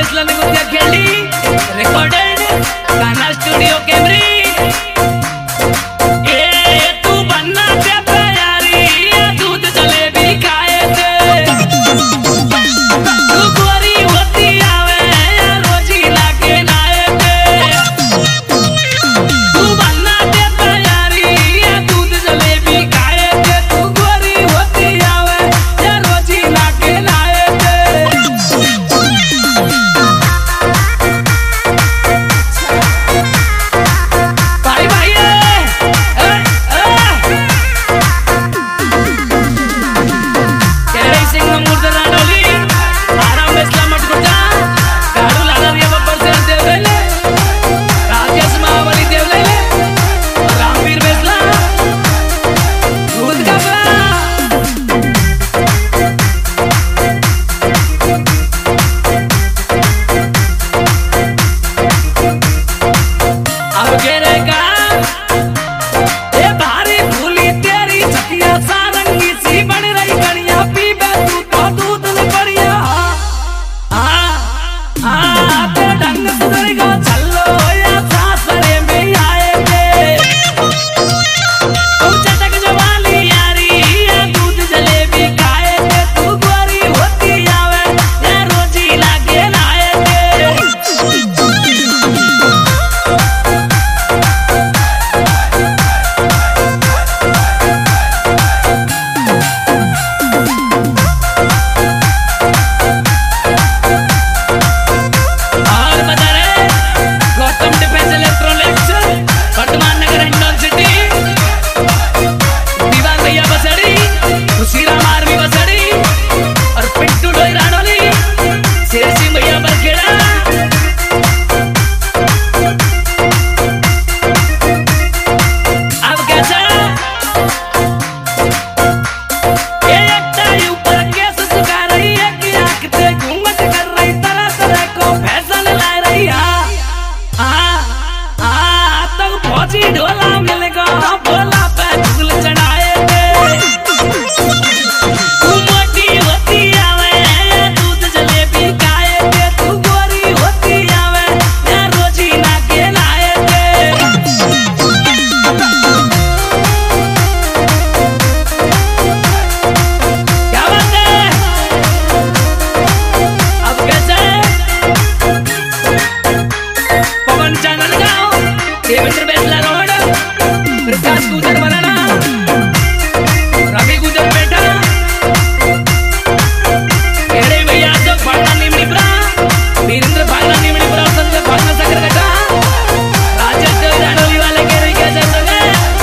बेसला ने गुत्या खेली रिकॉर्डेड गाना स्टूडियो कैमरी। ढोला मिलेगा भोला पे झूल चढ़ाए तू मोटी होती आवे दूध जलेबी खाए थे, तू गोरी होती आवे या रोजी ना के लाए थे। क्या बात है अब कैसे पवन चैनल गाओ देवेंद्र बेसला रोड प्रकाश गुजर बनाना रवि गुजर बेटा केड़े भैया तो भागना निमनीपुरा वीरेंद्र भागना निमनीपुरा संजय भागना सकरगटा राजेश देव राणोली वाले केड़े कैसे सगे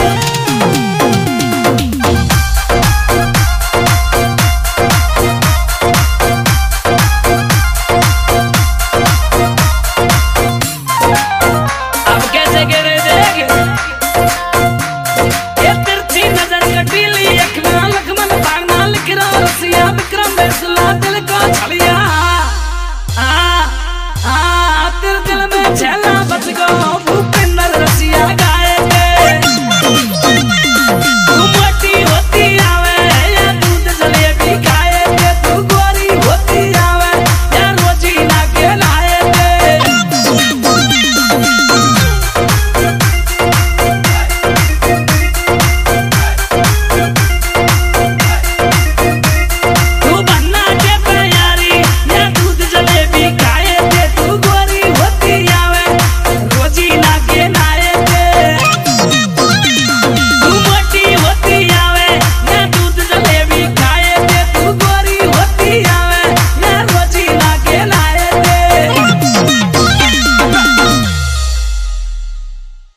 अब कैसे केड़े देख विक्रम बेसला दिल को छलिया तेरे दिल में छेला बच गो।